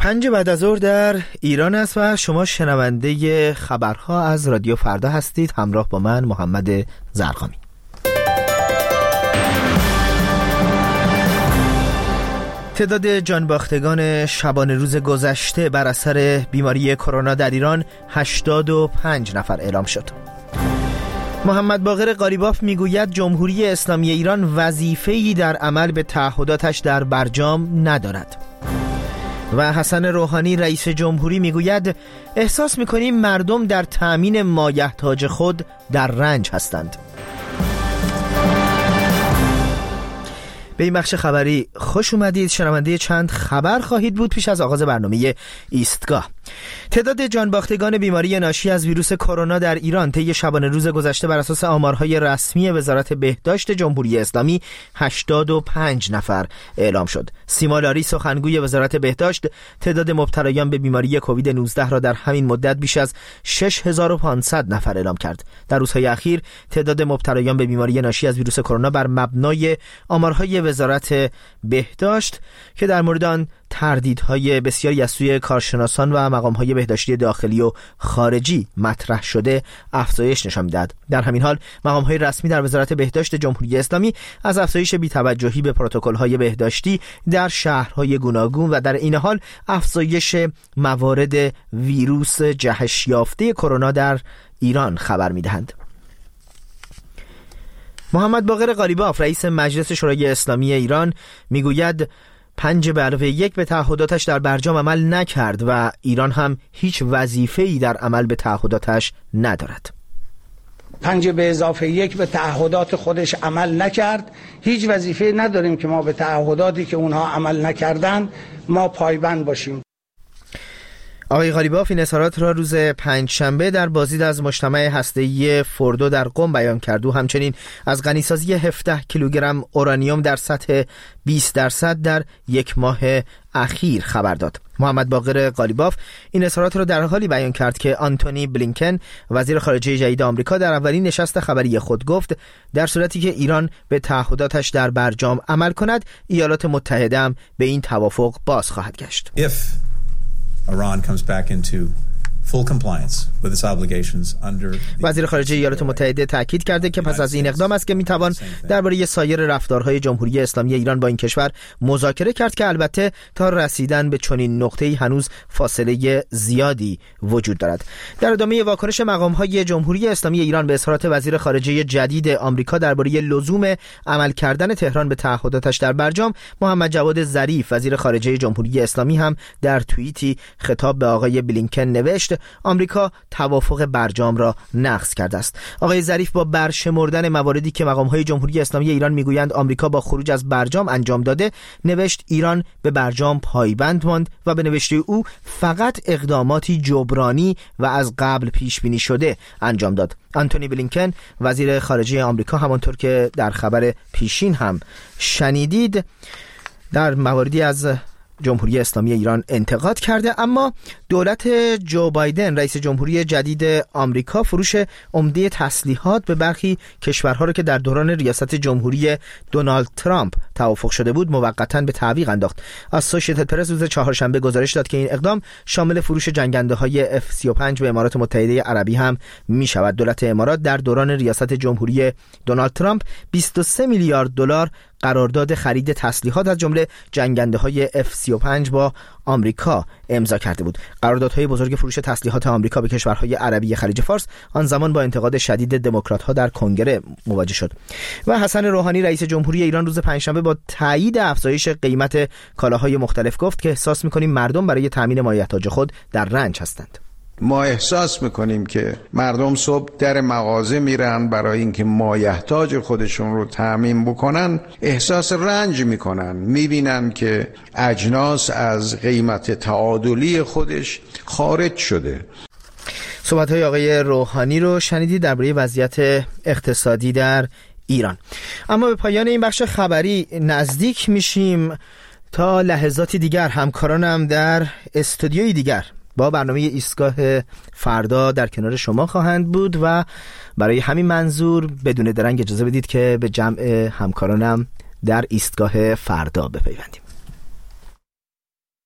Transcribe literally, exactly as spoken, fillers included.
پنج بعد از ظهر در ایران است و شما شنونده خبرها از رادیو فردا هستید، همراه با من محمد زرقامی. تعداد جانباختگان شبانه روز گذشته بر اثر بیماری کرونا در ایران هشتاد و پنج نفر اعلام شد. محمد باقر قالیباف میگوید جمهوری اسلامی ایران وظیفه‌ای در عمل به تعهداتش در برجام ندارد. و حسن روحانی رئیس جمهوری میگوید احساس میکنیم مردم در تأمین مایحتاج خود در رنج هستند. به این بخش خبری خوش اومدید. شنونده چند خبر خواهید بود پیش از آغاز برنامه ایستگاه. تعداد جانباختگان بیماری ناشی از ویروس کرونا در ایران طی شبانه روز گذشته بر اساس آمارهای رسمی وزارت بهداشت جمهوری اسلامی هشتاد و پنج نفر اعلام شد. سیما لاری سخنگوی وزارت بهداشت تعداد مبتلایان به بیماری کووید نوزده را در همین مدت بیش از شش هزار و پانصد نفر اعلام کرد. در روزهای اخیر تعداد مبتلایان به بیماری ناشی از ویروس کرونا بر مبنای آمارهای وزارت بهداشت که در مورد آن تردیدهای بسیاری از سوی کارشناسان و مقامهای بهداشتی داخلی و خارجی مطرح شده افزایش نشان می‌دهد. در همین حال مقامهای رسمی در وزارت بهداشت جمهوری اسلامی از افزایش بی‌توجهی به پروتکل‌های بهداشتی در شهرهای گوناگون و در این حال افزایش موارد ویروس جهش یافته کرونا در ایران خبر می‌دهند. محمد باقر قالیباف رئیس مجلس شورای اسلامی ایران میگوید پنج به علاوه یک به تعهداتش در برجام عمل نکرد و ایران هم هیچ وظیفه‌ای در عمل به تعهداتش ندارد. پنج به اضافه یک به تعهدات خودش عمل نکرد. هیچ وظیفه‌ای نداریم که ما به تعهداتی که اونها عمل نکردن ما پایبند باشیم. آقای قالیباف این اظهارات را روز پنجشنبه در بازدید از مجتمع هسته‌ای فردو در قم بیان کرد و همچنین از غنیسازی هفده کیلوگرم اورانیوم در سطح بیست درصد در یک ماه اخیر خبر داد. محمد باقر قالیباف این اظهارات را در حالی بیان کرد که آنتونی بلینکن وزیر خارجه جدید آمریکا در اولین نشست خبری خود گفت در صورتی که ایران به تعهداتش در برجام عمل کند ایالات متحده هم به این توافق باز خواهد گشت. If Iran comes back into full compliance with its obligations under وزیر خارجه ایالات متحده تاکید کرده که پس از این اقدام است که میتوان درباره سایر رفتارهای جمهوری اسلامی ایران با این کشور مذاکره کرد که البته تا رسیدن به چنین نقطه‌ای هنوز فاصله زیادی وجود دارد. در ادامه واکنش مقام‌های جمهوری اسلامی ایران به اظهارات وزیر خارجه جدید آمریکا درباره لزوم عمل کردن تهران به تعهداتش در برجام، محمد جواد ظریف وزیر خارجه جمهوری اسلامی هم در توییتی خطاب به آقای بلینکن نوشت آمریکا توافق برجام را نقض کرده است. آقای ظریف با برشمردن مواردی که مقام‌های جمهوری اسلامی ایران میگویند آمریکا با خروج از برجام انجام داده، نوشت ایران به برجام پایبند ماند و به نوشته او فقط اقداماتی جبرانی و از قبل پیش بینی شده انجام داد. آنتونی بلینکن وزیر خارجه آمریکا همانطور که در خبر پیشین هم شنیدید در مواردی از جمهوری اسلامی ایران انتقاد کرده، اما دولت جو بایدن رئیس جمهوری جدید آمریکا فروش عمده تسلیحات به برخی کشورها را که در دوران ریاست جمهوری دونالد ترامپ توافق شده بود موقتا به تعویق انداخت. اسوسییتد پرس روز چهارشنبه گزارش داد که این اقدام شامل فروش جنگنده‌های اف سی و پنج به امارات متحده عربی هم می شود. دولت امارات در دوران ریاست جمهوری دونالد ترامپ بیست و سه میلیارد دلار قرارداد خرید تسلیحات از جمله جنگنده‌های اف سی و پنج با آمریکا امضا کرده بود. قراردادهای بزرگ فروش تسلیحات آمریکا به کشورهای عربی خلیج فارس آن زمان با انتقاد شدید دموکرات‌ها در کنگره مواجه شد. و حسن روحانی رئیس جمهوری ایران روز پنجشنبه با تایید افزایش قیمت کالاهای مختلف گفت که احساس می‌کنیم مردم برای تامین مایحتاج خود در رنج هستند. ما احساس میکنیم که مردم صبح در مغازه میرن برای اینکه مایحتاج خودشون رو تامین بکنن، احساس رنج میکنن، میبینن که اجناس از قیمت تعادلی خودش خارج شده. صحبت‌های آقای روحانی رو شنیدید درباره وضعیت اقتصادی در ایران. اما به پایان این بخش خبری نزدیک میشیم. تا لحظاتی دیگر همکارانم در استودیوی دیگر با برنامه ایستگاه فردا در کنار شما خواهند بود و برای همین منظور بدون درنگ اجازه بدید که به جمع همکارانم در ایستگاه فردا بپیوندیم.